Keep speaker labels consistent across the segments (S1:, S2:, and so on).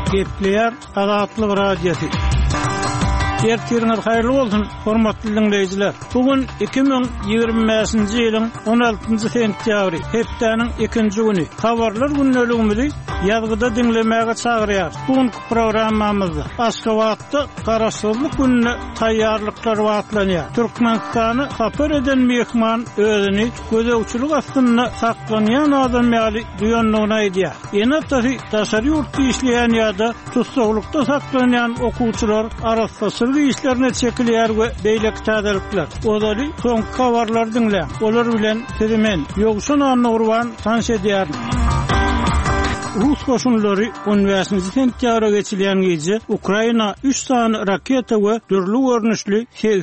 S1: Gepleyer Azatlyk Radiosu. Ertirňiz haýyrly bolsun, hormatly dinleýijiler. Bugün 2025-nji ýylyň 16-njy sentýabry, hepdeniň 2-nji güni. Habarlar günneligimizi ýazgyda dinlemäge çagyrýar. Bugünkü programmamyzda Aşgabatda Garaşsyzlyk gününe taýýarlyklar wagtlanýar. Türkmenistany sapar eden mehman özüni gözegçilik astyna saklanýan adam ýaly duýanlygyny aýdýar. Ýene-de daşary ýurtda işleýän ýa-da tutsaglykda saklanýan okuwçylar arasynda işlerine çekilýär we beýleki täzelikler. Odaly soňky habarlar dinleýär. Olar bilen sizimen ýogşun anurwan tanış edýär. Rus koşunları 15 sentyabra geçilen gece Ukraina 3 tane raketa ve türlü görünüşlü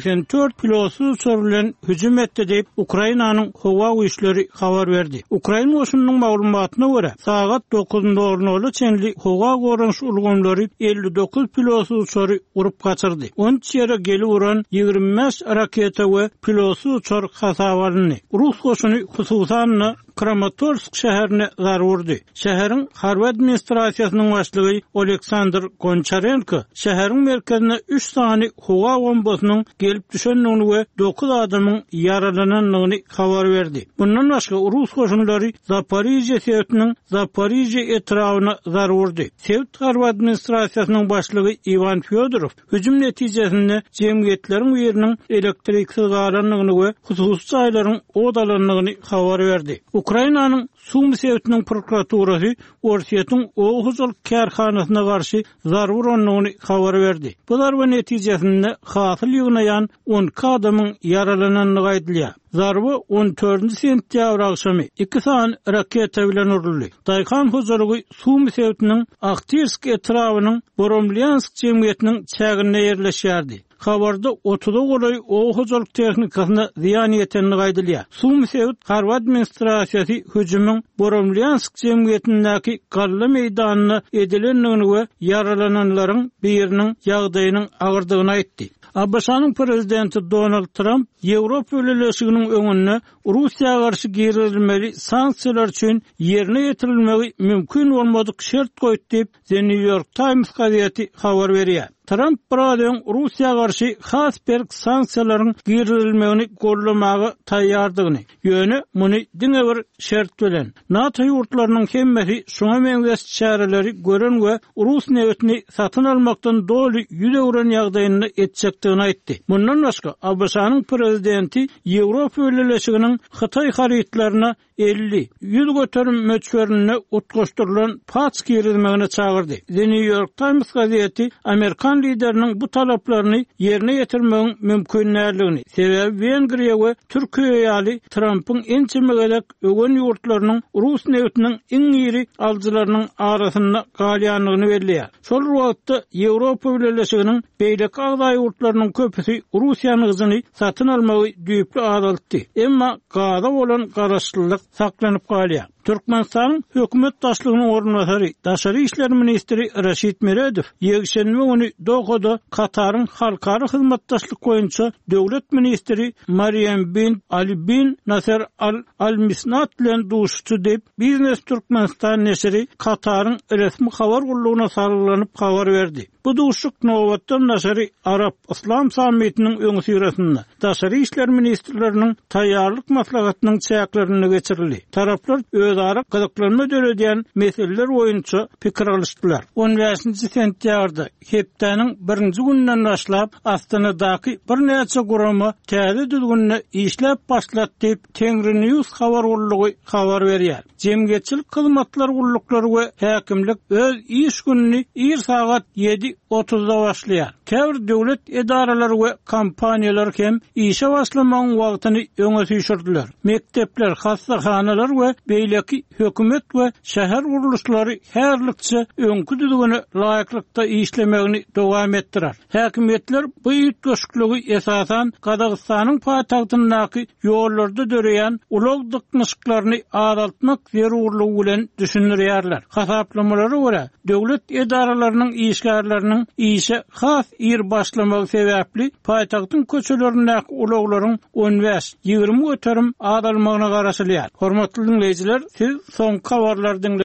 S1: 84 pilotsuz uçurlarla hücum etti deyip Ukraina'nın hava güçleri haber verdi. Ukraina koşununun maglumatına göre saat 9'da ornalı çenli hava görünüş ulgamları 59 pilotsuz uçurı vurup kaçırdı. 13 yere geli vuran 25 raketa ve pilotsuz uçur hasavalını. Rus koşunu hususan Kramatorsk şäherine zar vurdy. Şäherin harbi administrasiýasynyň başlygy Oleksandr Goncharenko şäherin merkezine 3 tane howa bombasynyň gelip düşenligini we 9 adamyň yaralananyny habar berdi. Bundan başga Rus koşunlary Zaporizhye şäheriniň Zaporizhye etrawyna zar vurdy. Sowet harbi administrasiýasynyň başlygy Ivan Fyodorov hüjüm netijesinde jemgyýetleriň ýeriniň elektriksiz galanlygyny we hususy aýlaryň odalanlygyny habar berdi. Ukrainanyň Sum Sowetiniň prokuraturasy Orsiýetin Oğuzul kärhanasyna garşy zar vuranlygyny habar berdi. Bu zarba netijesinde hasyl ýygnaýan 10 adamyň yaralananyny aýdylýar. Zarba 14 sentyabr akşamy 2 san raketa bilen urildi. Daýhan hojalygy Sum Sowetiniň Aktirsk etrawynyň Boromlyansk jemgyýetiniň çägine ýerleşýärdi. Habarda 30 golay oğuzluk texnikasyna ziyan ýetenligi aýdylýar. Sum Sowet harbi administrasiýasy hüjümüň Boromlyansk jemgyýetindäki galla meýdanyna edilenligini we yaralananlaryň biriniň ýagdaýynyň agyrdygyny aýtdy. Abşanyň prezidenti Donald Trump Ýewropa ýöneliginiň öňünde Russiýaga garşy girilmeli sanksiýalar üçin ýerine ýetirilmegi mümkin bolmadyk şert goýdy diýip The New York Times gazetesi habar berýär. Trump buradan Russiýaga garşy has bir sanksiýalaryň girilmegini gollamagy taýýardygyny, ýöne muny diňe bir şert bilen NATO ýurtlarynyň hemmesi şoňa meňzes çäreleri gören we Rus newtini satyn almakdan doly ýüze ýagdaýyny etjekdigini aýtdy. Bundan başga Abşanyň prezidenti Ýewropa ýöneliginiň Hytaý haritlaryna 50-100 göterim möçberine utgoşdurulan paç girilmegine çağırdı. The New York Times gazetesi Amerikan liderinin bu talaplaryny yerine ýetirmegiň mümkinligini, sebäbi Wengriýa we Türkiýe ýaly Trump'yň ençemegelek ögen ýurtlarynyň Rus newtiniň iň ýeri aljylarynyň arasynda galýanlygyny belliýär. Şol wagtda Ýewropa ýöneliginiň beýleki agdaý ýurtlarynyň köpüsi Russiýanyň gyzyny satyn almagy düýpli adaldy. Emma gada bolan garaşsyzlyk saklanyp galýar. Türkmenistanyň hökümet başlygynyň ornbasary, daşary işler ministri Raşid Meredov ýegşenme güni Dohada Kataryň halkary hyzmatdaşlyk boýunça döwlet ministri Maryam bin Ali bin Nasser al-Misnat bilen duşdy diýip Biznes Türkmenistan neşri Kataryň resmi habar gullugyna sarylanyp habar berdi. Bu duşuk nowatdan naşary Arap İslam sammitiniň öňü sürasynda daşary işler ministrleriniň taýýarlyk maslahatynyň çäklerini geçirildi. Taraplar özara gyzyklanma döredýän meseleler boýunça pikir alışdylar. 15 sentýabrda hepdeniň 1-nji günden başlap Astanadaky bir näçe guramy täze düzgünne işläp başlatdy diýip Tengri News habar gullugy habar berýär. Jemgyýetçilik hyzmatlar gullukları we häkimlik öz iş gününi 1 saat 7:30-da başlaýar. Käbir döwlet edaralary we kompaniýalar hem işe başlamagyň wagtyny öňe süýşürdiler. Mektepler, hastahanalar we beýleki hökümet we şäher guruluşlary herlikçe öňkü düzgüne laýyklykda işlemegini dowam etdirer. Häkimetler bu ýetgeşikliги esasan Kazakstanyň paýtagtyndaky ýollarda döreýän ulug dyknyşyklaryny adaltmak zerurlygy bilen düşünýärler. Hasaplamalara görä döwlet edaralarynyň işgärleriniň işe has ýer başlamagy sebäpli paýtagtyň köçelerindäki uluglaryň 15-20 göterim adalmagyna garaşylýar. Hormatly dinleýijiler, siz soňky habarlardan